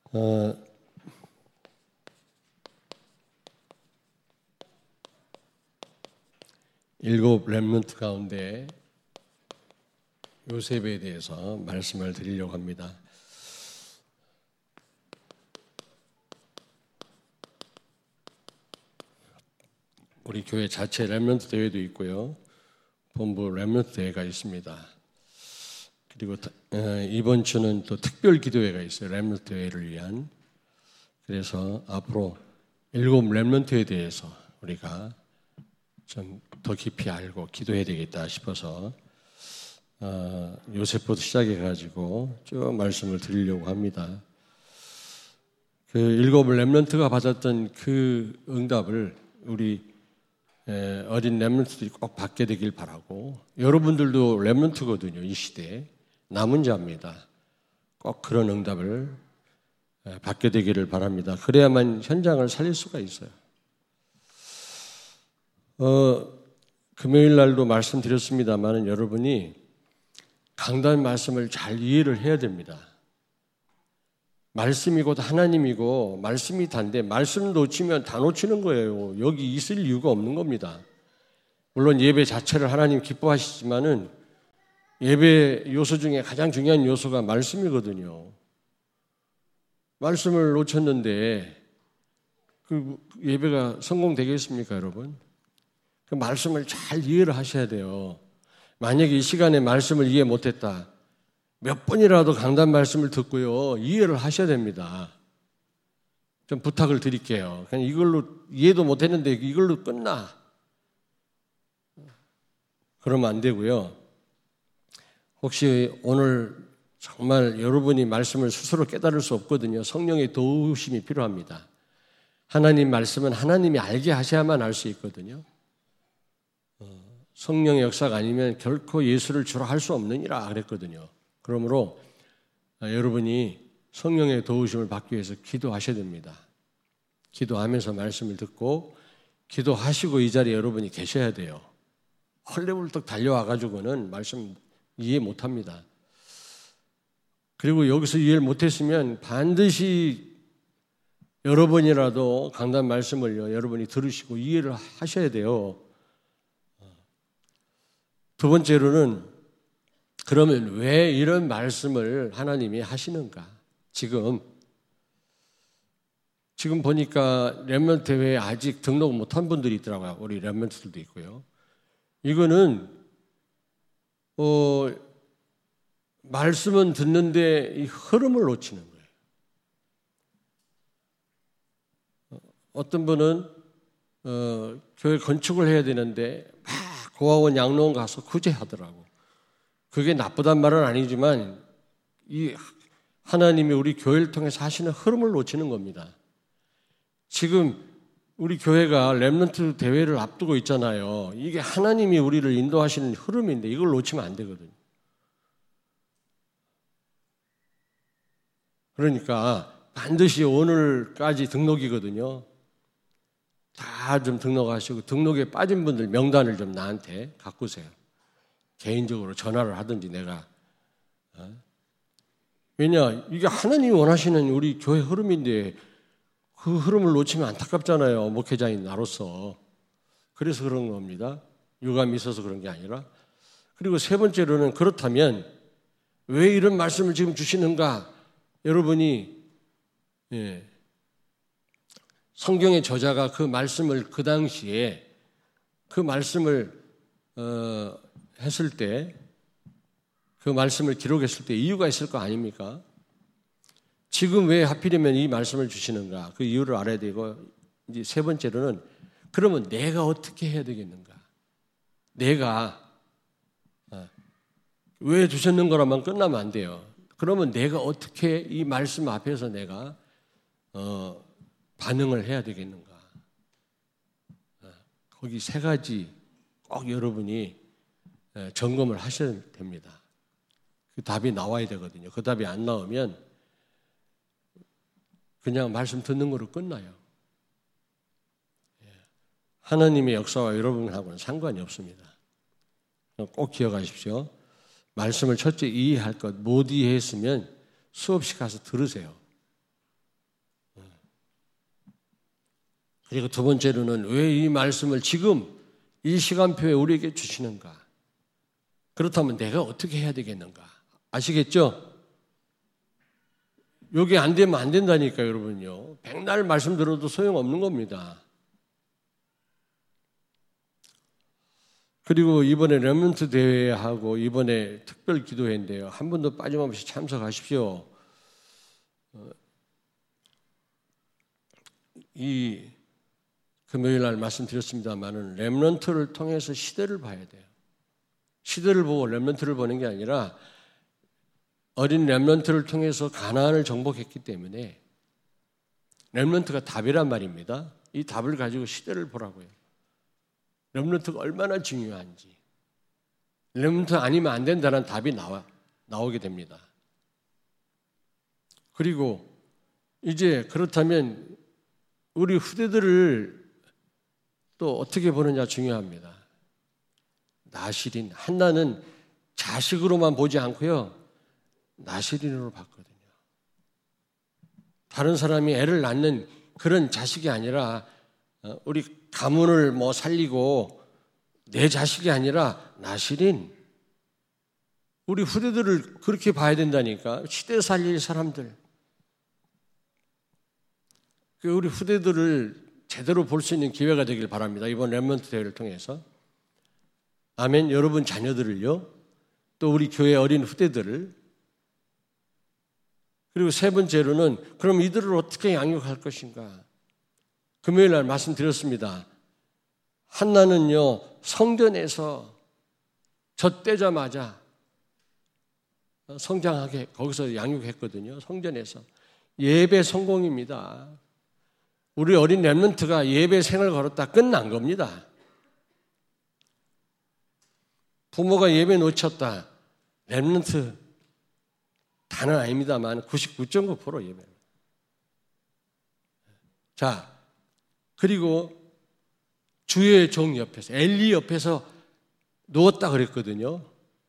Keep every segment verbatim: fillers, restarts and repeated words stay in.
어, 일곱 렘넌트 가운데 요셉에 대해서 말씀을 드리려고 합니다. 우리 교회 자체 렘넌트 대회도 있고요, 본부 렘넌트 대회가 있습니다. 그리고 이번 주는 또 특별 기도회가 있어요, 렘넌트 대회를 위한. 그래서 앞으로 일곱 렘넌트에 대해서 우리가 좀 더 깊이 알고 기도해야 되겠다 싶어서 어, 요셉부터 시작해가지고 쭉 말씀을 드리려고 합니다. 그 일곱 렘넌트가 받았던 그 응답을 우리 에, 어린 렘넌트들이 꼭 받게 되길 바라고, 여러분들도 렘넌트거든요. 이 시대에 남은 자입니다. 꼭 그런 응답을 에, 받게 되기를 바랍니다. 그래야만 현장을 살릴 수가 있어요. 어, 금요일 날도 말씀드렸습니다만 여러분이 강단 말씀을 잘 이해를 해야 됩니다. 말씀이 곧 하나님이고 말씀이 단데 말씀 놓치면 다 놓치는 거예요. 여기 있을 이유가 없는 겁니다. 물론 예배 자체를 하나님 기뻐하시지만은 예배 요소 중에 가장 중요한 요소가 말씀이거든요. 말씀을 놓쳤는데 그 예배가 성공되겠습니까, 여러분? 그 말씀을 잘 이해를 하셔야 돼요. 만약에 이 시간에 말씀을 이해 못했다, 몇 번이라도 강단 말씀을 듣고요, 이해를 하셔야 됩니다. 좀 부탁을 드릴게요. 그냥 이걸로 이해도 못했는데 이걸로 끝나, 그러면 안 되고요. 혹시 오늘 정말 여러분이 말씀을 스스로 깨달을 수 없거든요. 성령의 도우심이 필요합니다. 하나님 말씀은 하나님이 알게 하셔야만 알 수 있거든요. 성령의 역사가 아니면 결코 예수를 주로 할 수 없느니라 그랬거든요. 그러므로 여러분이 성령의 도우심을 받기 위해서 기도하셔야 됩니다. 기도하면서 말씀을 듣고 기도하시고 이 자리에 여러분이 계셔야 돼요. 헐레벌떡 달려와가지고는 말씀 이해 못합니다. 그리고 여기서 이해를 못했으면 반드시 여러분이라도 강단 말씀을요, 여러분이 들으시고 이해를 하셔야 돼요. 두 번째로는, 그러면 왜 이런 말씀을 하나님이 하시는가? 지금 지금 보니까 렘넌트 대회에 아직 등록 못한 분들이 있더라고요. 우리 렘넌트들도 있고요. 이거는 어, 말씀은 듣는데 이 흐름을 놓치는 거예요. 어떤 분은 어, 교회 건축을 해야 되는데 막 고아원 양로원 가서 구제하더라고. 그게 나쁘단 말은 아니지만 이 하나님이 우리 교회를 통해서 하시는 흐름을 놓치는 겁니다. 지금 우리 교회가 렘넌트 대회를 앞두고 있잖아요. 이게 하나님이 우리를 인도하시는 흐름인데 이걸 놓치면 안 되거든요. 그러니까 반드시 오늘까지 등록이거든요. 다 좀 등록하시고, 등록에 빠진 분들 명단을 좀 나한테 갖고 오세요. 개인적으로 전화를 하든지 내가. 왜냐, 이게 하나님이 원하시는 우리 교회 흐름인데 그 흐름을 놓치면 안타깝잖아요, 목회자인 나로서. 그래서 그런 겁니다. 유감이 있어서 그런 게 아니라. 그리고 세 번째로는, 그렇다면 왜 이런 말씀을 지금 주시는가? 여러분이 예, 성경의 저자가 그 말씀을 그 당시에 그 말씀을 어, 했을 때, 그 말씀을 기록했을 때 이유가 있을 거 아닙니까? 지금 왜 하필이면 이 말씀을 주시는가? 그 이유를 알아야 되고, 이제 세 번째로는, 그러면 내가 어떻게 해야 되겠는가? 내가 왜 주셨는 거라만 끝나면 안 돼요. 그러면 내가 어떻게 이 말씀 앞에서 내가 어, 반응을 해야 되겠는가? 거기 세 가지 꼭 여러분이 점검을 하셔야 됩니다. 그 답이 나와야 되거든요. 그 답이 안 나오면 그냥 말씀 듣는 거로 끝나요. 하나님의 역사와 여러분하고는 상관이 없습니다. 꼭 기억하십시오. 말씀을 첫째 이해할 것, 못 이해했으면 수없이 가서 들으세요. 그리고 두 번째로는 왜 이 말씀을 지금 이 시간표에 우리에게 주시는가? 그렇다면 내가 어떻게 해야 되겠는가? 아시겠죠? 여기 안 되면 안 된다니까요, 여러분요. 백날 말씀 들어도 소용없는 겁니다. 그리고 이번에 렘넌트 대회하고 이번에 특별 기도회인데요. 한 분도 빠짐없이 참석하십시오. 이 금요일 날 말씀드렸습니다만은 렘넌트를 통해서 시대를 봐야 돼요. 시대를 보고 렘넌트를 보는 게 아니라 어린 렘넌트를 통해서 가나안을 정복했기 때문에 렘넌트가 답이란 말입니다. 이 답을 가지고 시대를 보라고요. 렘넌트가 얼마나 중요한지. 렘넌트 아니면 안 된다는 답이 나와, 나오게 됩니다. 그리고 이제 그렇다면 우리 후대들을 또 어떻게 보느냐 중요합니다. 나실인, 한나는 자식으로만 보지 않고요. 나실인으로 봤거든요. 다른 사람이 애를 낳는 그런 자식이 아니라 우리 가문을 뭐 살리고 내 자식이 아니라 나실인, 우리 후대들을 그렇게 봐야 된다니까. 시대 살릴 사람들, 우리 후대들을 제대로 볼 수 있는 기회가 되길 바랍니다. 이번 렘넌트 대회를 통해서. 아멘. 여러분 자녀들을요, 또 우리 교회 어린 후대들을. 그리고 세 번째로는 그럼 이들을 어떻게 양육할 것인가? 금요일 날 말씀드렸습니다. 한나는요, 성전에서 젖대자마자 성장하게 거기서 양육했거든요. 성전에서. 예배 성공입니다. 우리 어린 렘넌트가 예배 생을 걸었다 끝난 겁니다. 부모가 예배 놓쳤다. 렘넌트 다는 아닙니다만 구십구 점 구 퍼센트 예배. 자, 그리고 주의 종 옆에서, 엘리 옆에서 누웠다 그랬거든요.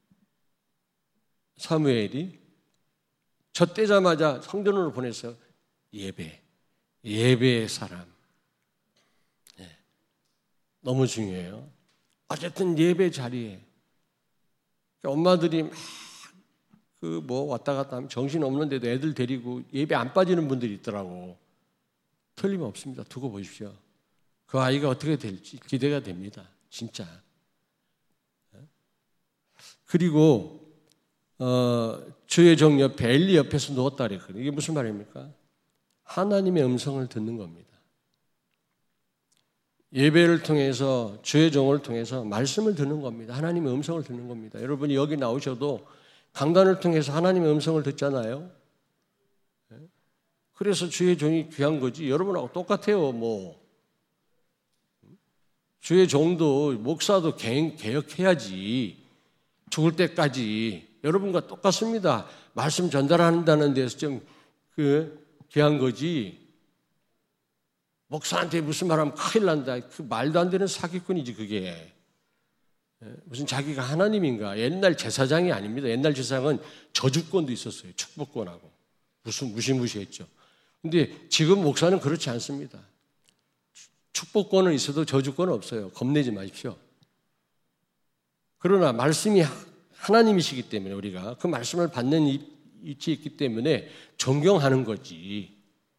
사무엘이 젖대자마자 성전으로 보내서 예배, 예배의 사람. 네. 너무 중요해요. 어쨌든 예배 자리에 엄마들이 막 그 뭐 왔다 갔다 하면 정신 없는데도 애들 데리고 예배 안 빠지는 분들이 있더라고. 틀림없습니다. 두고 보십시오. 그 아이가 어떻게 될지 기대가 됩니다. 진짜. 그리고 어, 주의 종 옆에 엘리 옆에서 누웠다 그랬거든요. 이게 무슨 말입니까? 하나님의 음성을 듣는 겁니다. 예배를 통해서 주의 종을 통해서 말씀을 듣는 겁니다. 하나님의 음성을 듣는 겁니다. 여러분이 여기 나오셔도 강단을 통해서 하나님의 음성을 듣잖아요. 그래서 주의 종이 귀한 거지. 여러분하고 똑같아요. 뭐 주의 종도 목사도 개혁해야지. 죽을 때까지 여러분과 똑같습니다. 말씀 전달한다는 데서 좀 그 귀한 거지. 목사한테 무슨 말하면 큰일 난다. 그 말도 안 되는 사기꾼이지 그게. 무슨 자기가 하나님인가. 옛날 제사장이 아닙니다. 옛날 제사장은 저주권도 있었어요. 축복권하고. 무슨 무시무시했죠. 근데 지금 목사는 그렇지 않습니다. 축복권은 있어도 저주권은 없어요. 겁내지 마십시오. 그러나 말씀이 하나님이시기 때문에 우리가 그 말씀을 받는 위치에 있기 때문에 존경하는 거지.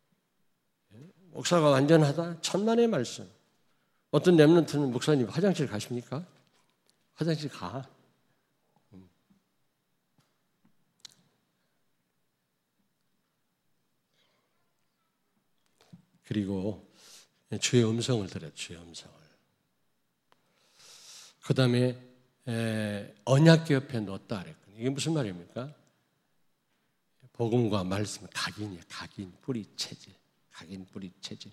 목사가 완전하다? 천만의 말씀. 어떤 렘넌트는 목사님 화장실 가십니까? 화장실 가. 그리고 주의 음성을 들어요. 주의 음성을. 그 다음에 언약궤 옆에 넣었다 그랬거든요. 이게 무슨 말입니까? 복음과 말씀, 각인이에요. 각인, 뿌리 체질. 각인, 뿌리 체질.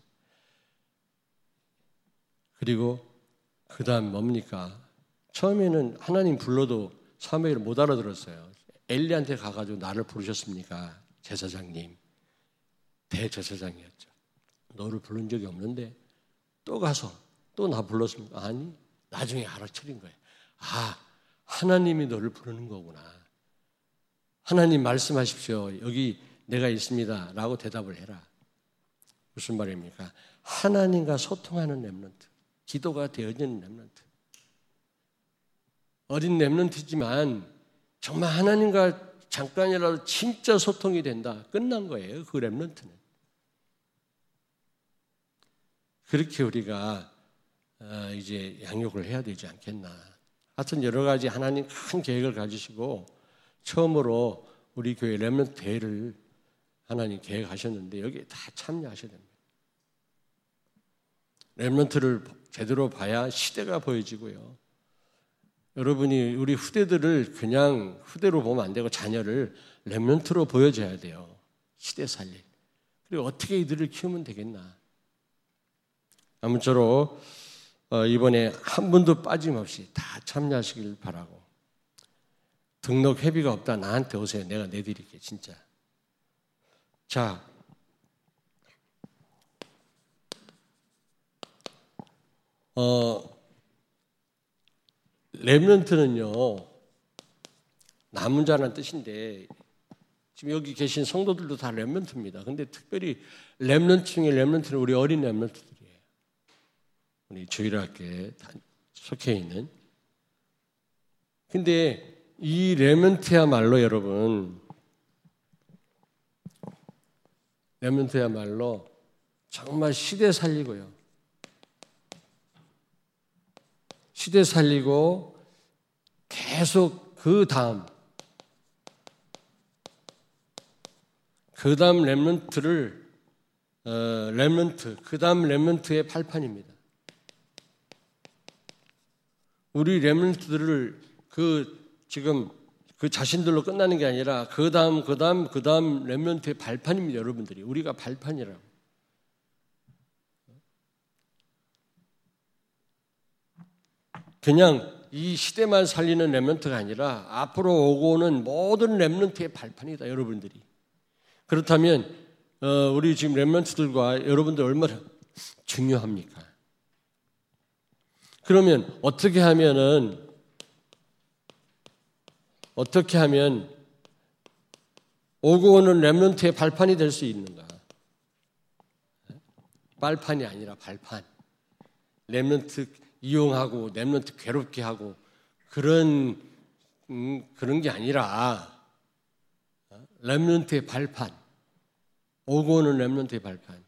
그리고 그 다음 뭡니까? 처음에는 하나님 불러도 사무엘을 못 알아들었어요. 엘리한테 가가지고 나를 부르셨습니까? 제사장님. 대제사장이었죠. 너를 부른 적이 없는데 또 가서 또 나 불렀습니까? 아니, 나중에 알아차린 거예요. 아, 하나님이 너를 부르는 거구나. 하나님 말씀하십시오. 여기 내가 있습니다. 라고 대답을 해라. 무슨 말입니까? 하나님과 소통하는 렘넌트, 기도가 되어지는 렘넌트. 어린 렘넌트지만 정말 하나님과 잠깐이라도 진짜 소통이 된다. 끝난 거예요. 그 렘넌트는. 그렇게 우리가 이제 양육을 해야 되지 않겠나. 하여튼 여러 가지 하나님 큰 계획을 가지시고 처음으로 우리 교회 렘넌트 대회를 하나님 계획하셨는데 여기에 다 참여하셔야 됩니다. 렘넌트를 제대로 봐야 시대가 보여지고요. 여러분이 우리 후대들을 그냥 후대로 보면 안 되고 자녀를 렘넌트로 보여줘야 돼요. 시대 살릴. 그리고 어떻게 이들을 키우면 되겠나. 아무쪼록 이번에 한 분도 빠짐없이 다 참여하시길 바라고. 등록 회비가 없다. 나한테 오세요. 내가 내드릴게 진짜. 자, 어, 렘넌트는요 남은 자라는 뜻인데 지금 여기 계신 성도들도 다 렘넌트입니다. 근데 특별히 렘넌트 중에 렘넌트는 우리 어린 렘넌트들이에요. 우리 주일학교에 속해 있는. 근데 이 렘넌트야말로 여러분 렘넌트야말로 정말 시대 살리고요. 시대 살리고 계속 그 다음 그 다음 렘넌트를 어, 렘넌트 그 다음 렘넌트의 발판입니다. 우리 렘넌트들을 그 지금 그 자신들로 끝나는 게 아니라 그 다음 그 다음 그 다음 렘넌트의 발판입니다. 여러분들이 우리가 발판이라고. 그냥 이 시대만 살리는 렘넌트가 아니라 앞으로 오고 오는 모든 렘넌트의 발판이다. 여러분들이. 그렇다면 어, 우리 지금 렘넌트들과 여러분들 얼마나 중요합니까? 그러면 어떻게 하면은 어떻게 하면 오고 오는 렘넌트의 발판이 될 수 있는가? 발판이 아니라 발판. 렘넌트 이용하고 렘넌트 괴롭게 하고 그런 음, 그런 게 아니라 렘넌트의 발판. 오고 오는 렘넌트의 발판.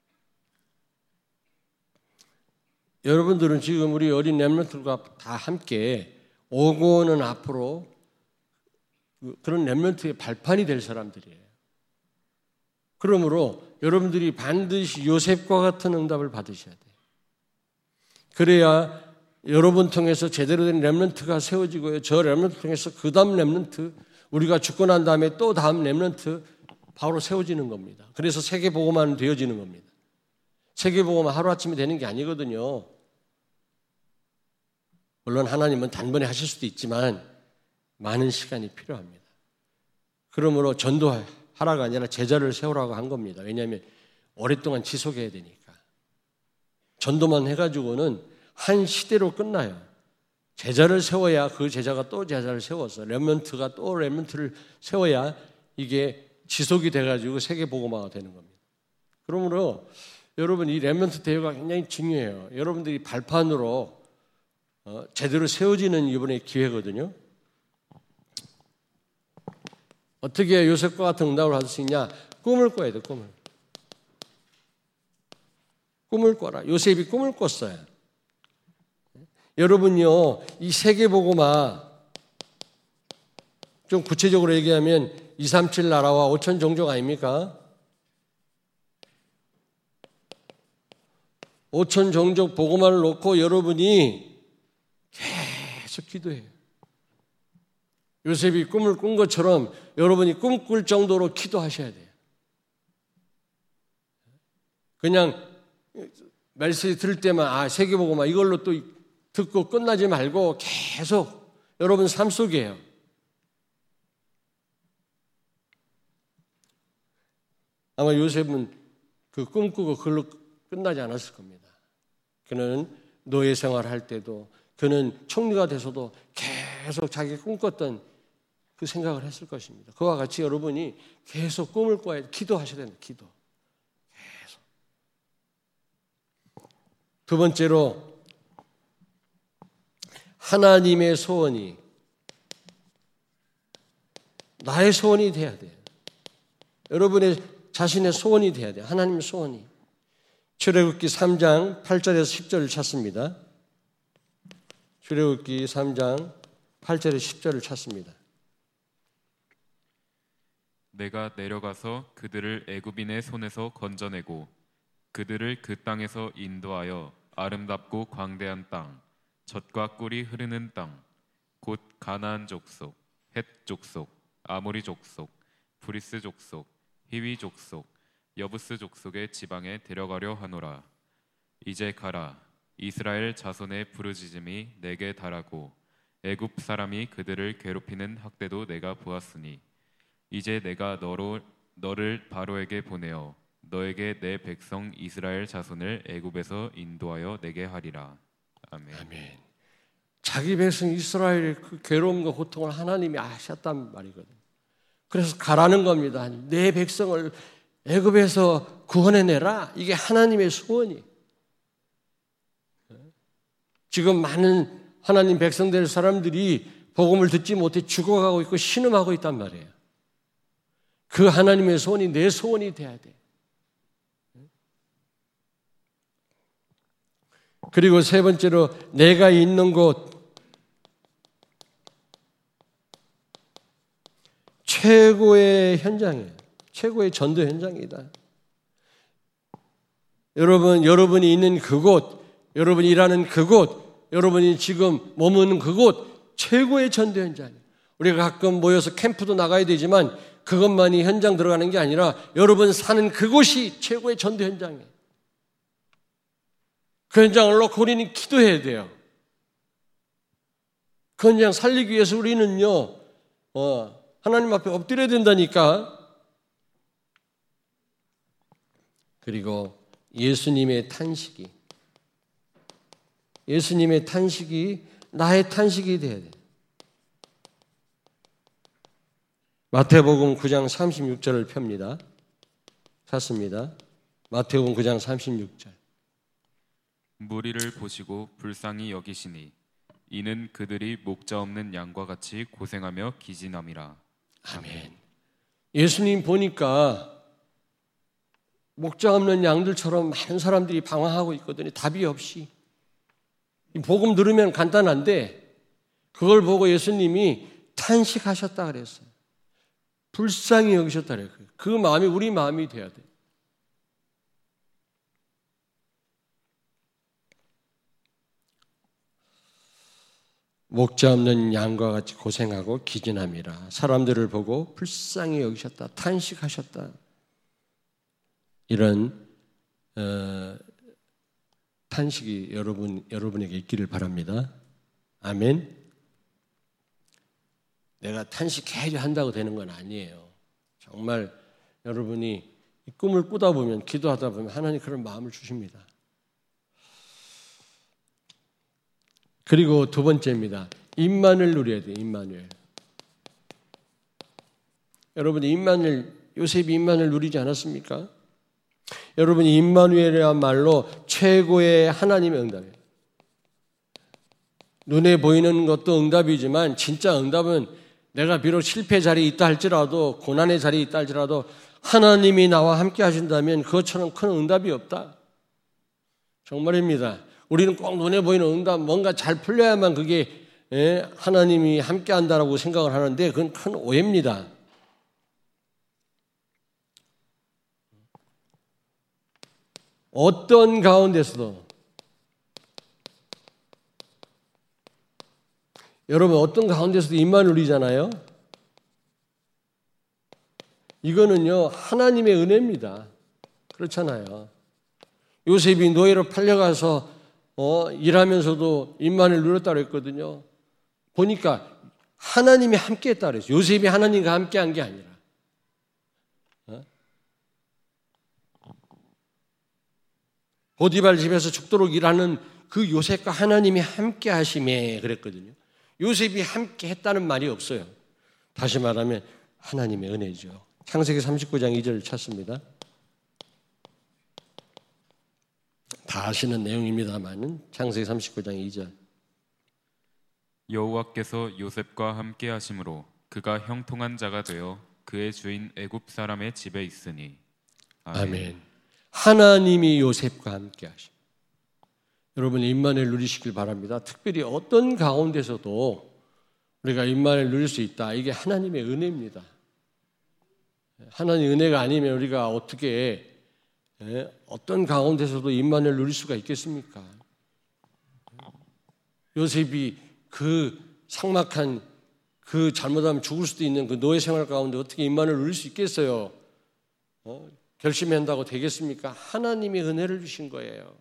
여러분들은 지금 우리 어린 렘넌트들과 다 함께 오고 오는 앞으로 그런 렘넌트의 발판이 될 사람들이에요. 그러므로 여러분들이 반드시 요셉과 같은 응답을 받으셔야 돼요. 그래야 여러분 통해서 제대로 된 렘넌트가 세워지고요. 저 렘넌트 통해서 그 다음 렘넌트, 우리가 죽고 난 다음에 또 다음 렘넌트 바로 세워지는 겁니다. 그래서 세계복음화는 되어지는 겁니다. 세계복음화 하루아침에 되는 게 아니거든요. 물론 하나님은 단번에 하실 수도 있지만 많은 시간이 필요합니다. 그러므로 전도하라가 아니라 제자를 세우라고 한 겁니다. 왜냐하면 오랫동안 지속해야 되니까. 전도만 해가지고는 한 시대로 끝나요. 제자를 세워야 그 제자가 또 제자를 세워서 렘넌트가 또 렘넌트를 세워야 이게 지속이 돼가지고 세계복음화가 되는 겁니다. 그러므로 여러분 이 렘넌트 대회가 굉장히 중요해요. 여러분들이 발판으로 어, 제대로 세워지는 이번에 기회거든요. 어떻게 요셉과 같은 응답을 받을 수 있냐? 꿈을 꿔야 돼, 꿈을. 꿈을 꿔라. 요셉이 꿈을 꿨어요. 여러분요, 이 세계복음화 좀 구체적으로 얘기하면 이백삼십칠 나라와 오천 종족 아닙니까? 오천 종족 복음화를 놓고 여러분이 계속 기도해요. 요셉이 꿈을 꾼 것처럼 여러분이 꿈꿀 정도로 기도하셔야 돼요. 그냥 메시지 들을 때만 아 세계복음화 이걸로 또 듣고 끝나지 말고 계속 여러분 삶 속이에요. 아마 요셉은 그 꿈꾸고 그걸로 끝나지 않았을 겁니다. 그는 노예 생활할 때도 그는 총리가 돼서도 계속 자기 꿈꿨던 그 생각을 했을 것입니다. 그와 같이 여러분이 계속 꿈을 꿔야 기도하셔야 됩니다. 기도. 계속. 두 번째로 하나님의 소원이 나의 소원이 돼야 돼요. 여러분의 자신의 소원이 돼야 돼요. 하나님의 소원이. 출애굽기 삼 장 팔 절에서 십 절을 찾습니다. 출애굽기 삼 장 팔 절에서 십 절을 찾습니다. 내가 내려가서 그들을 애굽인의 손에서 건져내고 그들을 그 땅에서 인도하여 아름답고 광대한 땅, 젖과 꿀이 흐르는 땅, 곧 가나안 족속, 헷 족속, 아모리 족속, 브리스 족속, 히위 족속, 여부스 족속의 지방에 데려가려 하노라. 이제 가라. 이스라엘 자손의 부르짖음이 내게 달하고 애굽 사람이 그들을 괴롭히는 학대도 내가 보았으니 이제 내가 너로, 너를 바로에게 보내어 너에게 내 백성 이스라엘 자손을 애굽에서 인도하여 내게 하리라. 아멘. 아멘. 자기 백성 이스라엘의 그 괴로움과 고통을 하나님이 아셨단 말이거든요. 그래서 가라는 겁니다. 내 백성을 애굽에서 구원해내라. 이게 하나님의 소원이. 지금 많은 하나님 백성 될 사람들이 복음을 듣지 못해 죽어가고 있고 신음하고 있단 말이에요. 그 하나님의 소원이 내 소원이 돼야 돼. 그리고 세 번째로 내가 있는 곳 최고의 현장이에요. 최고의 전도 현장이다. 여러분, 여러분이 있는 그곳, 여러분이 일하는 그곳, 여러분이 지금 머무는 그곳 최고의 전도 현장이에요. 우리가 가끔 모여서 캠프도 나가야 되지만 그것만이 현장 들어가는 게 아니라 여러분 사는 그곳이 최고의 전도 현장이에요. 그 현장을 놓고 우리는 기도해야 돼요. 그 현장 살리기 위해서 우리는요, 어, 하나님 앞에 엎드려야 된다니까. 그리고 예수님의 탄식이, 예수님의 탄식이 나의 탄식이 돼야 돼요. 마태복음 구 장 삼십육 절을 펴니다. 찾습니다. 마태복음 구 장 삼십육 절. 무리를 보시고 불쌍히 여기시니 이는 그들이 목자 없는 양과 같이 고생하며 기진함이라. 아멘. 예수님 보니까 목자 없는 양들처럼 많은 사람들이 방황하고 있거든요. 답이 없이. 복음 들으면 간단한데 그걸 보고 예수님이 탄식하셨다 그랬어요. 불쌍히 여기셨다 그래요. 그 마음이 우리 마음이 돼야 돼요. 목자 없는 양과 같이 고생하고 기진함이라. 사람들을 보고 불쌍히 여기셨다, 탄식하셨다. 이런 어, 탄식이 여러분 여러분에게 있기를 바랍니다. 아멘. 내가 탄식해야 한다고 되는 건 아니에요. 정말 여러분이 이 꿈을 꾸다 보면, 기도하다 보면 하나님 그런 마음을 주십니다. 그리고 두 번째입니다. 임만을 누려야 돼요. 임마누엘. 여러분이 임마누엘, 요셉이 임마누엘 누리지 않았습니까? 여러분이 임마누엘이야말로 최고의 하나님의 응답이에요. 눈에 보이는 것도 응답이지만 진짜 응답은 내가 비록 실패 자리에 있다 할지라도, 고난의 자리에 있다 할지라도 하나님이 나와 함께 하신다면 그것처럼 큰 응답이 없다. 정말입니다. 우리는 꼭 눈에 보이는 응답, 뭔가 잘 풀려야만 그게 하나님이 함께 한다라고 생각을 하는데 그건 큰 오해입니다. 어떤 가운데서도, 여러분 어떤 가운데서도 임만 누리잖아요. 이거는요 하나님의 은혜입니다. 그렇잖아요. 요셉이 노예로 팔려가서 어, 일하면서도 임만을 누렸다고 했거든요. 보니까 하나님이 함께 했다고 그랬어요. 요셉이 하나님과 함께 한 게 아니라. 어? 보디발 집에서 죽도록 일하는 그 요셉과 하나님이 함께 하심에 그랬거든요. 요셉이 함께 했다는 말이 없어요. 다시 말하면 하나님의 은혜죠. 창세기 삼십구 장 이 절을 찾습니다. 다 아시는 내용입니다만 창세기 삼십구 장 이 절. 여호와께서 요셉과 함께 하심으로 그가 형통한 자가 되어 그의 주인 애굽 사람의 집에 있으니. 아멘. 아멘. 하나님이 요셉과 함께 하심. 여러분 임마누엘 누리시길 바랍니다. 특별히 어떤 가운데서도 우리가 임마누엘 누릴 수 있다. 이게 하나님의 은혜입니다. 하나님의 은혜가 아니면 우리가 어떻게 어떤 가운데서도 임마누엘 누릴 수가 있겠습니까? 요셉이 그 삭막한 그 잘못하면 죽을 수도 있는 그 노예 생활 가운데 어떻게 임마누엘 누릴 수 있겠어요? 어? 결심한다고 되겠습니까? 하나님이 은혜를 주신 거예요.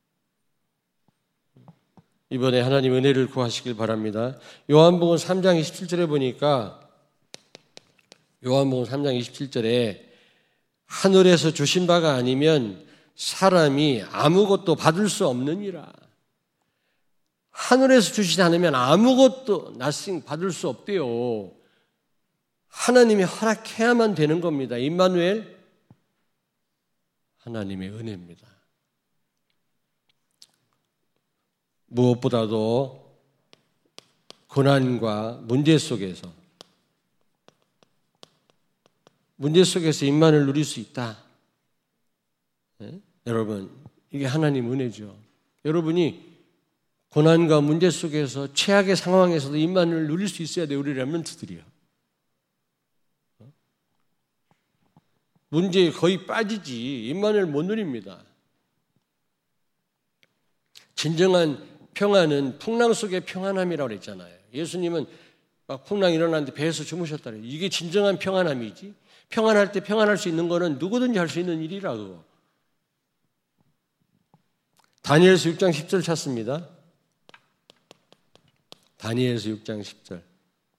이번에 하나님 은혜를 구하시길 바랍니다. 요한복음 삼 장 이십칠 절에 보니까 요한복음 삼 장 이십칠 절에 하늘에서 주신 바가 아니면 사람이 아무것도 받을 수 없느니라. 하늘에서 주시지 않으면 아무것도 nothing 받을 수 없대요. 하나님이 허락해야만 되는 겁니다. 임마누엘 하나님의 은혜입니다. 무엇보다도 고난과 문제 속에서 문제 속에서 임마누엘 누릴 수 있다. 네? 여러분 이게 하나님 은혜죠. 여러분이 고난과 문제 속에서 최악의 상황에서도 임마누엘 누릴 수 있어야 돼요. 우리 렘넌트들이요. 문제에 거의 빠지지 임마누엘 못 누립니다. 진정한 평안은 풍랑 속의 평안함이라고 그랬잖아요. 예수님은 막 풍랑이 일어났는데 배에서 주무셨다 그래요. 이게 진정한 평안함이지. 평안할 때 평안할 수 있는 거는 누구든지 할 수 있는 일이라고. 다니엘서 육 장 십 절 찾습니다. 다니엘서 육 장 십 절.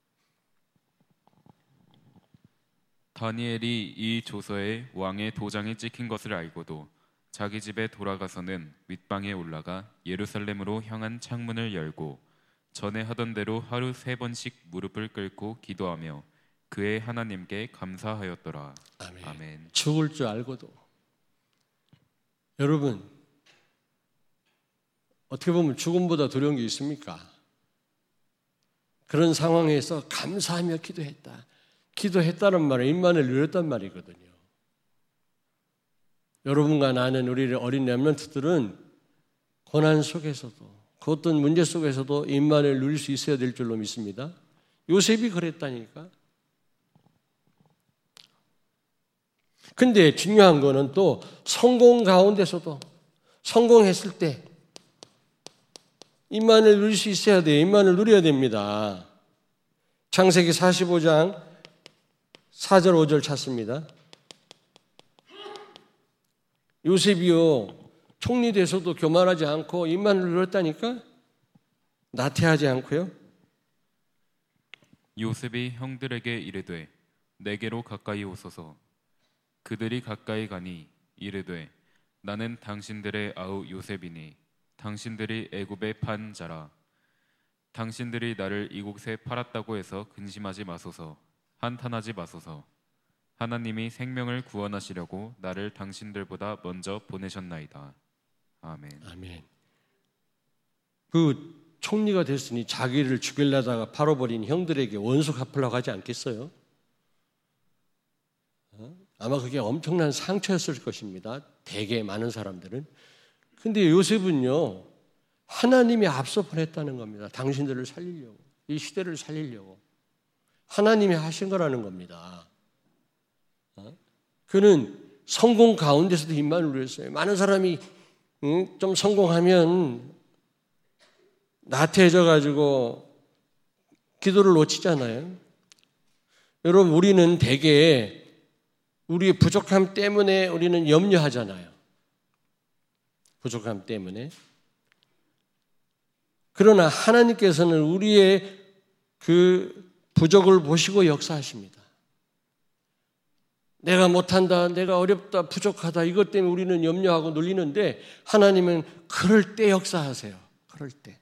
다니엘이 이 조서에 왕의 도장이 찍힌 것을 알고도 자기 집에 돌아가서는 윗방에 올라가 예루살렘으로 향한 창문을 열고 전에 하던 대로 하루 세 번씩 무릎을 꿇고 기도하며 그의 하나님께 감사하였더라. 아멘. 아멘. 죽을 줄 알고도. 여러분 어떻게 보면 죽음보다 두려운 게 있습니까? 그런 상황에서 감사하며 기도했다. 기도했다는 말은 임마누엘 누렸단 말이거든요. 여러분과 나는 우리 어린 렘넌트들은 고난 속에서도 그 어떤 문제 속에서도 임마누엘 누릴 수 있어야 될 줄로 믿습니다. 요셉이 그랬다니까. 근데 중요한 거는 또 성공 가운데서도 성공했을 때 임마누엘 누릴 수 있어야 돼요. 임마누엘 누려야 됩니다. 창세기 사십오 장 사 절 오 절 찾습니다. 요셉이요 총리 돼서도 교만하지 않고 임마누엘 누렸다니까. 나태하지 않고요. 요셉이 형들에게 이르되 내게로 가까이 오소서. 그들이 가까이 가니 이르되 나는 당신들의 아우 요셉이니 당신들이 애굽에 판 자라. 당신들이 나를 이곳에 팔았다고 해서 근심하지 마소서. 한탄하지 마소서. 하나님이 생명을 구원하시려고 나를 당신들보다 먼저 보내셨나이다. 아멘. 아멘. 그 총리가 됐으니 자기를 죽이려다가 팔아버린 형들에게 원수 갚으려고 하지 않겠어요? 아마 그게 엄청난 상처였을 것입니다. 대개 많은 사람들은. 근데 요셉은요, 하나님이 앞서 보냈다는 겁니다. 당신들을 살리려고, 이 시대를 살리려고. 하나님이 하신 거라는 겁니다. 그는 성공 가운데서도 힘만 누렸어요. 많은 사람이 좀 성공하면 나태해져가지고 기도를 놓치잖아요. 여러분, 우리는 대개 우리의 부족함 때문에 우리는 염려하잖아요. 부족함 때문에. 그러나 하나님께서는 우리의 그 부족을 보시고 역사하십니다. 내가 못한다, 내가 어렵다, 부족하다 이것 때문에 우리는 염려하고 놀리는데 하나님은 그럴 때 역사하세요. 그럴 때.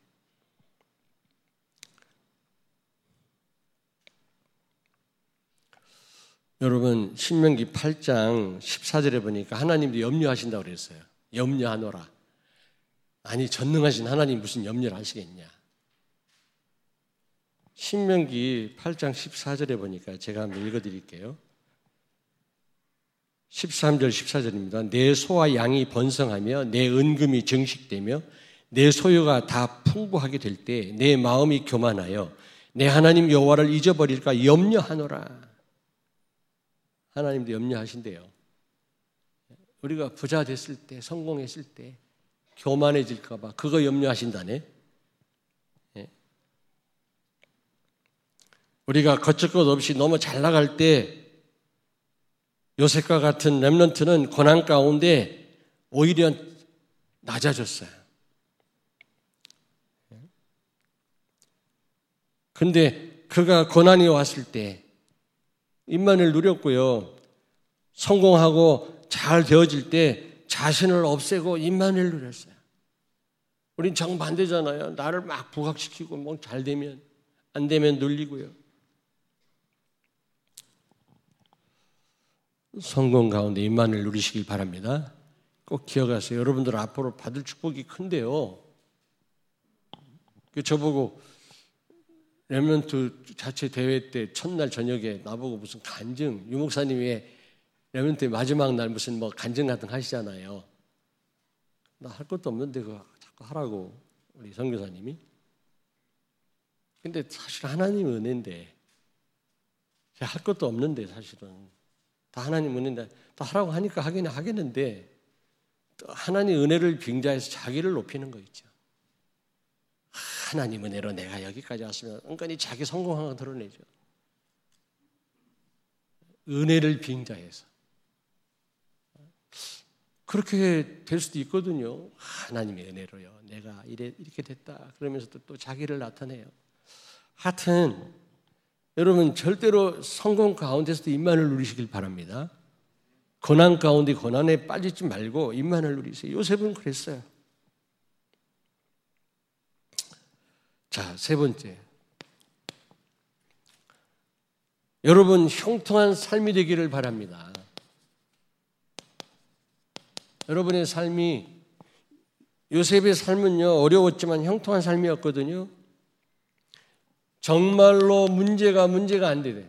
여러분 신명기 팔 장 십사 절에 보니까 하나님도 염려하신다고 그랬어요. 염려하노라. 아니 전능하신 하나님 무슨 염려를 하시겠냐. 신명기 팔 장 십사 절에 보니까 제가 한번 읽어드릴게요. 십삼 절 십사 절입니다. 내 소와 양이 번성하며 내 은금이 증식되며 내 소유가 다 풍부하게 될 때 내 마음이 교만하여 내 하나님 여호와를 잊어버릴까 염려하노라. 하나님도 염려하신대요. 우리가 부자 됐을 때, 성공했을 때 교만해질까 봐 그거 염려하신다네. 예. 우리가 거칠 것 없이 너무 잘 나갈 때 요셉과 같은 렘넌트는 고난 가운데 오히려 낮아졌어요. 그런데 그가 고난이 왔을 때 임만을 누렸고요. 성공하고 잘 되어질 때 자신을 없애고 임만을 누렸어요. 우린 정반대잖아요. 나를 막 부각시키고 뭐 잘 되면 안 되면 눌리고요. 성공 가운데 임만을 누리시길 바랍니다. 꼭 기억하세요. 여러분들 앞으로 받을 축복이 큰데요. 저보고 렘넌트 자체 대회 때 첫날 저녁에 나보고 무슨 간증, 유 목사님 왜 렘넌트 마지막 날 무슨 뭐 간증 같은 거 하시잖아요. 나 할 것도 없는데 그거 자꾸 하라고 우리 선교사님이. 근데 사실 하나님 은혜인데 제가 할 것도 없는데 사실은 다 하나님 은혜인데 다 하라고 하니까 하긴 하겠는데 또 하나님 은혜를 빙자해서 자기를 높이는 거 있죠. 하나님 은혜로 내가 여기까지 왔으면 은근히 자기 성공한 거 드러내죠. 은혜를 빙자해서 그렇게 될 수도 있거든요. 하나님의 은혜로요. 내가 이래, 이렇게 됐다. 그러면서 또, 또 자기를 나타내요. 하여튼 여러분 절대로 성공 가운데서도 임만을 누리시길 바랍니다. 고난 가운데 고난에 빠지지 말고 임만을 누리세요. 요셉은 그랬어요. 자, 세 번째. 여러분 형통한 삶이 되기를 바랍니다. 여러분의 삶이 요셉의 삶은요 어려웠지만 형통한 삶이었거든요. 정말로 문제가 문제가 안 되대.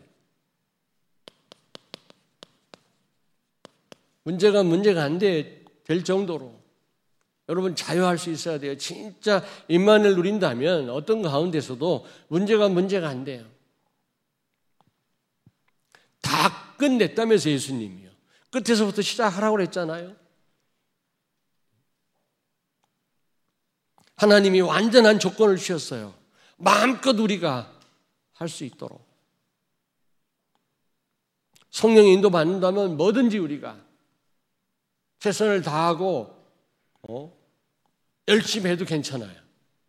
문제가 문제가 안 돼 될 정도로 여러분 자유할 수 있어야 돼요. 진짜 임만을 누린다면 어떤 가운데서도 문제가 문제가 안 돼요. 다 끝냈다면서 예수님이요. 끝에서부터 시작하라고 그랬잖아요. 하나님이 완전한 조건을 주셨어요. 마음껏 우리가 할 수 있도록. 성령의 인도 받는다면 뭐든지 우리가 최선을 다하고 어? 열심히 해도 괜찮아요.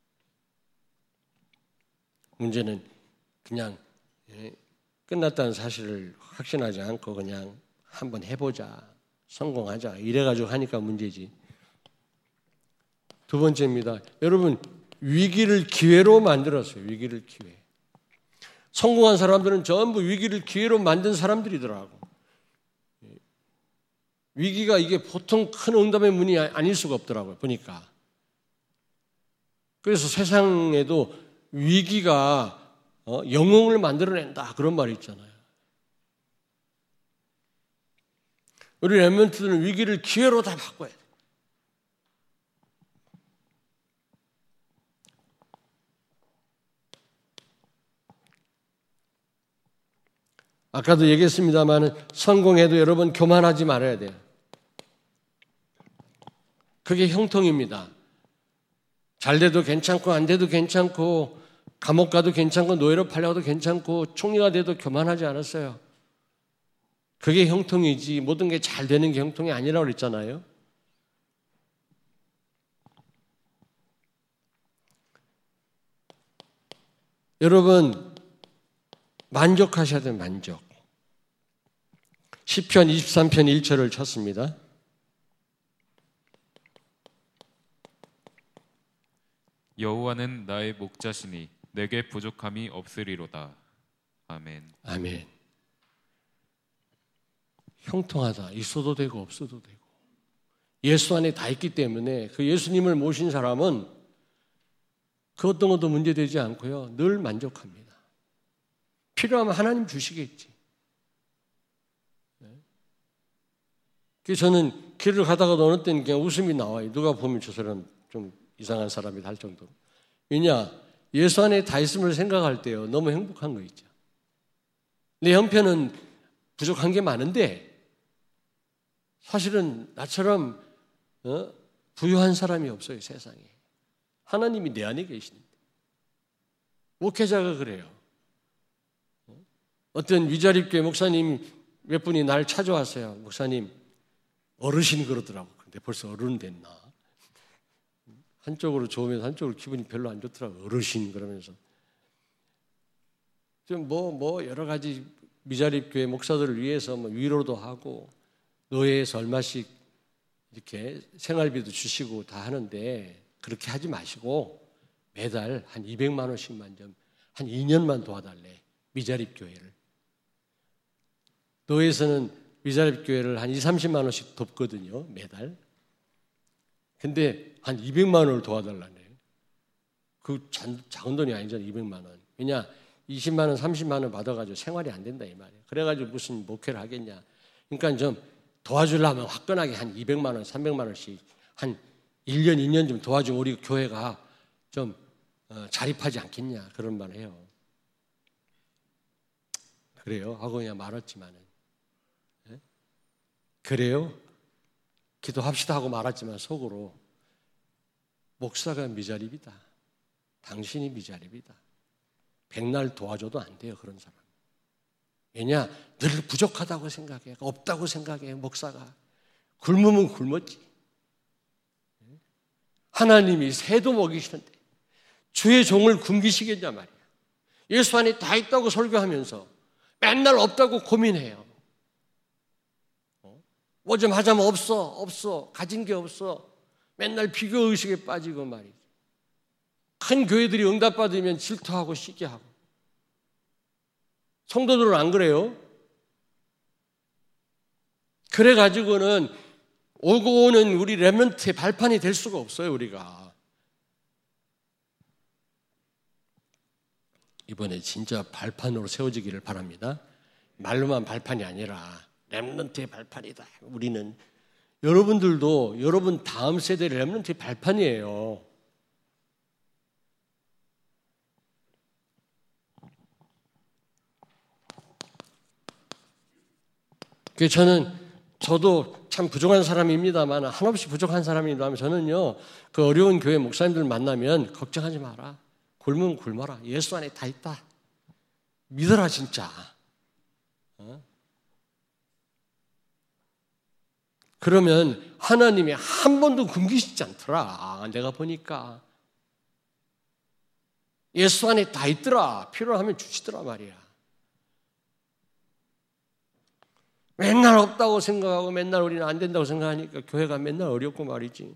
문제는 그냥 끝났다는 사실을 확신하지 않고 그냥 한번 해보자, 성공하자 이래가지고 하니까 문제지. 두 번째입니다. 여러분 위기를 기회로 만들었어요. 위기를 기회. 성공한 사람들은 전부 위기를 기회로 만든 사람들이더라고. 위기가 이게 보통 큰 응답의 문이 아닐 수가 없더라고요. 보니까. 그래서 세상에도 위기가 어, 영웅을 만들어낸다 그런 말이 있잖아요. 우리 렘넌트들은 위기를 기회로 다 바꿔야 돼요. 아까도 얘기했습니다만 성공해도 여러분 교만하지 말아야 돼요. 그게 형통입니다. 잘 돼도 괜찮고 안 돼도 괜찮고 감옥 가도 괜찮고 노예로 팔려도 괜찮고 총리가 돼도 교만하지 않았어요. 그게 형통이지 모든 게 잘 되는 게 형통이 아니라고 그랬잖아요. 여러분 만족하셔야 돼요. 만족. 시편 이십삼 편 일 절을 쳤습니다. 여호와는 나의 목자시니 내게 부족함이 없으리로다. 아멘. 아멘. 형통하다. 있어도 되고 없어도 되고 예수 안에 다 있기 때문에 그 예수님을 모신 사람은 그 어떤 것도 문제되지 않고요. 늘 만족합니다. 필요하면 하나님 주시겠지. 그래서 저는 길을 가다가도 어느 때는 그냥 웃음이 나와요. 누가 보면 저 사람 좀 이상한 사람이다 할 정도로. 왜냐? 예수 안에 다 있음을 생각할 때요. 너무 행복한 거 있죠. 내 형편은 부족한 게 많은데 사실은 나처럼 어? 부유한 사람이 없어요. 세상에. 하나님이 내 안에 계시는데. 목회자가 그래요. 어떤 위자립교회 목사님 몇 분이 날 찾아왔어요. 목사님 어르신 그러더라고. 근데 벌써 어른 됐나? 한쪽으로 좋으면서 한쪽으로 기분이 별로 안 좋더라고. 어르신 그러면서. 좀 뭐, 뭐 여러 가지 미자립교회 목사들을 위해서 뭐 위로도 하고 노예에서 얼마씩 이렇게 생활비도 주시고 다 하는데 그렇게 하지 마시고 매달 한 이백만 원씩만 좀 한 이 년만 도와달래. 미자립교회를. 노예에서는 미자립교회를 한 이삼십만 원씩 돕거든요. 매달. 근데 한 이백만 원을 도와달라네. 그 작은 돈이 아니잖아. 이백만 원. 왜냐? 이십만 원, 삼십만 원 받아가지고 생활이 안 된다 이 말이에요. 그래가지고 무슨 목회를 하겠냐. 그러니까 좀 도와주려면 화끈하게 한 이백만 원, 삼백만 원씩 한 일 년, 이 년 좀 도와주면 우리 교회가 좀 자립하지 않겠냐. 그런 말 해요. 그래요? 하고 그냥 말았지만은. 네? 그래요? 기도합시다 하고 말았지만 속으로 목사가 미자립이다. 당신이 미자립이다. 백날 도와줘도 안 돼요. 그런 사람. 왜냐? 늘 부족하다고 생각해. 없다고 생각해. 목사가. 굶으면 굶었지. 하나님이 새도 먹이시는데 주의 종을 굶기시겠냐 말이야. 예수 안에 다 있다고 설교하면서 맨날 없다고 고민해요. 뭐 좀 하자면 없어, 없어, 가진 게 없어. 맨날 비교의식에 빠지고 말이지. 큰 교회들이 응답받으면 질투하고 시기하고. 성도들은 안 그래요? 그래가지고는 오고 오는 우리 렘넌트의 발판이 될 수가 없어요, 우리가. 이번에 진짜 발판으로 세워지기를 바랍니다. 말로만 발판이 아니라 렘넌트의 발판이다. 우리는 여러분들도 여러분 다음 세대의 렘넌트의 발판이에요. 그래서 저는 저도 참 부족한 사람입니다만 한없이 부족한 사람입니다만 저는요 그 어려운 교회 목사님들 만나면 걱정하지 마라. 굶으면 굶어라. 예수 안에 다 있다. 믿어라 진짜. 어? 그러면 하나님이 한 번도 굶기시지 않더라. 내가 보니까 예수 안에 다 있더라. 필요하면 주시더라 말이야. 맨날 없다고 생각하고 맨날 우리는 안 된다고 생각하니까 교회가 맨날 어렵고 말이지.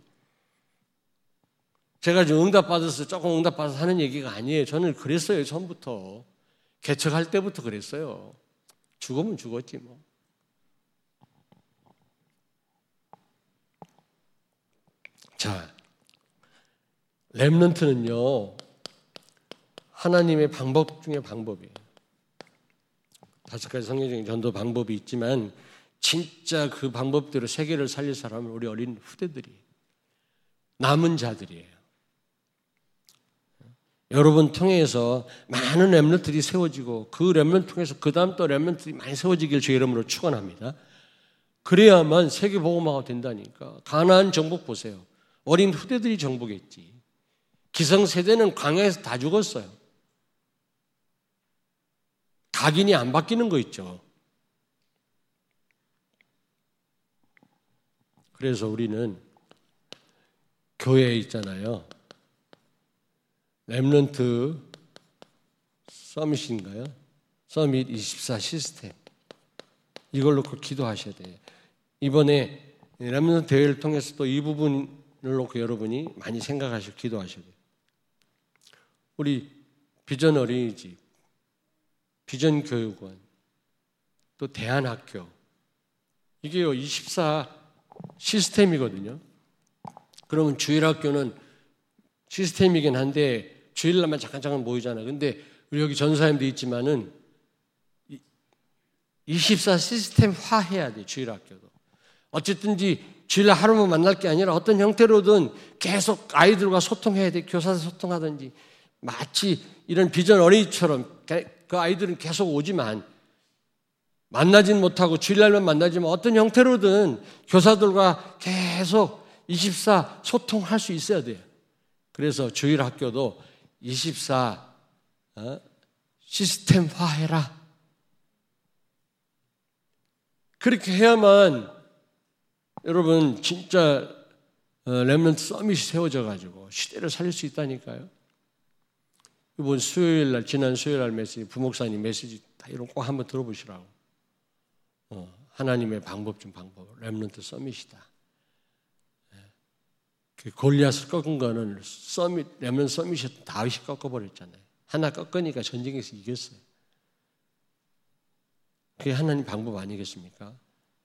제가 지금 응답받아서 조금 응답받아서 하는 얘기가 아니에요. 저는 그랬어요. 처음부터. 개척할 때부터 그랬어요. 죽으면 죽었지 뭐. 자, 렘넌트는요 하나님의 방법 중에 방법이에요. 다섯 가지 성경적인 전도 방법이 있지만 진짜 그 방법대로 세계를 살릴 사람은 우리 어린 후대들이 남은 자들이에요. 여러분 통해서 많은 렘넌트들이 세워지고 그 렘넌트 통해서 그 다음 또 렘넌트들이 많이 세워지길 주의 이름으로 축원합니다. 그래야만 세계 복음화가 된다니까. 가나안 정복 보세요. 어린 후대들이 정복했지. 기성세대는 광야에서 다 죽었어요. 각인이 안 바뀌는 거 있죠. 그래서 우리는 교회에 있잖아요. 렘넌트 서밋인가요? 서밋 이십사 시스템. 이걸 놓고 기도하셔야 돼요. 이번에 렘넌트 대회를 통해서 또 이 부분을 놓고 여러분이 많이 생각하시고 기도하셔야 돼요. 우리 비전 어린이집, 비전 교육원, 또 대안학교. 이게요, 이십사 시스템이거든요. 그러면 주일학교는 시스템이긴 한데 주일날만 잠깐 잠깐 모이잖아요. 근데 우리 여기 전사님도 있지만은 이십사 시스템화 해야 돼, 주일학교도. 어쨌든지 주일날 하루만 만날 게 아니라 어떤 형태로든 계속 아이들과 소통해야 돼. 교사들 소통하든지. 마치 이런 비전 어린이처럼 그 아이들은 계속 오지만 만나진 못하고 주일날만 만나지만 어떤 형태로든 교사들과 계속 이십사 소통할 수 있어야 돼요. 그래서 주일학교도 이십사 어? 시스템화해라. 그렇게 해야만 여러분 진짜 렘넌트 서밋이 세워져 가지고 시대를 살릴 수 있다니까요. 이번 수요일 날 지난 수요일 날 메시지 부목사님 메시지 다 이런 거 꼭 한번 들어보시라고. 어, 하나님의 방법 중 방법 렘넌트 서밋이다. 그 골리앗을 꺾은 거는 서밋 렘넌트 서밋이 다윗이 꺾어버렸잖아요. 하나 꺾으니까 전쟁에서 이겼어요. 그게 하나님 방법 아니겠습니까?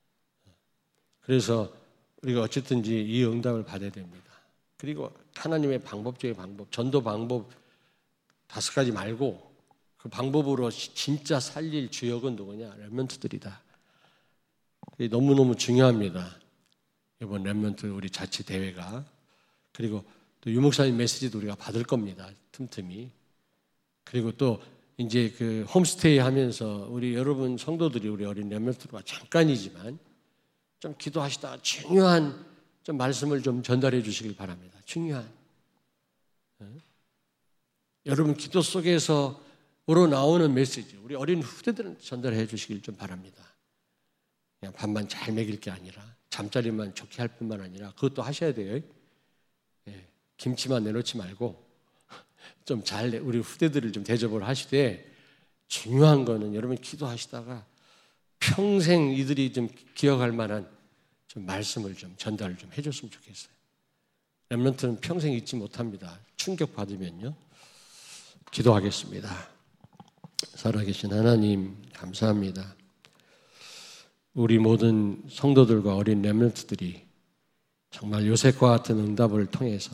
그래서 우리가 어쨌든지 이 응답을 받아야 됩니다. 그리고 하나님의 방법적인 방법, 전도 방법 다섯 가지 말고 그 방법으로 진짜 살릴 주역은 누구냐? 렘넌트들이다. 그게 너무너무 중요합니다. 이번 렘넌트 우리 자치 대회가. 그리고 또 유목사님 메시지도 우리가 받을 겁니다. 틈틈이. 그리고 또 이제 그 홈스테이 하면서 우리 여러분 성도들이 우리 어린 렘넌트들과 잠깐이지만 좀 기도하시다가 중요한 좀 말씀을 좀 전달해 주시길 바랍니다. 중요한. 네? 여러분 기도 속에서 우러나오는 메시지 우리 어린 후대들은 전달해 주시길 좀 바랍니다. 그냥 밥만 잘 먹일 게 아니라 잠자리만 좋게 할 뿐만 아니라 그것도 하셔야 돼요. 네. 김치만 내놓지 말고 좀 잘 우리 후대들을 좀 대접을 하시되 중요한 거는 여러분 기도하시다가 평생 이들이 좀 기억할 만한 좀 말씀을 좀 전달을 좀 해줬으면 좋겠어요. 렘넌트는 평생 잊지 못합니다. 충격받으면요. 기도하겠습니다. 살아계신 하나님 감사합니다. 우리 모든 성도들과 어린 렘넌트들이 정말 요셉과 같은 응답을 통해서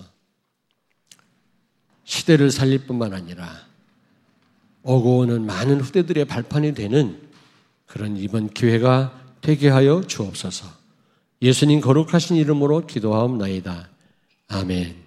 시대를 살릴 뿐만 아니라 오고 오는 많은 후대들의 발판이 되는 그런 이번 기회가 되게 하여 주옵소서. 예수님 거룩하신 이름으로 기도하옵나이다. 아멘.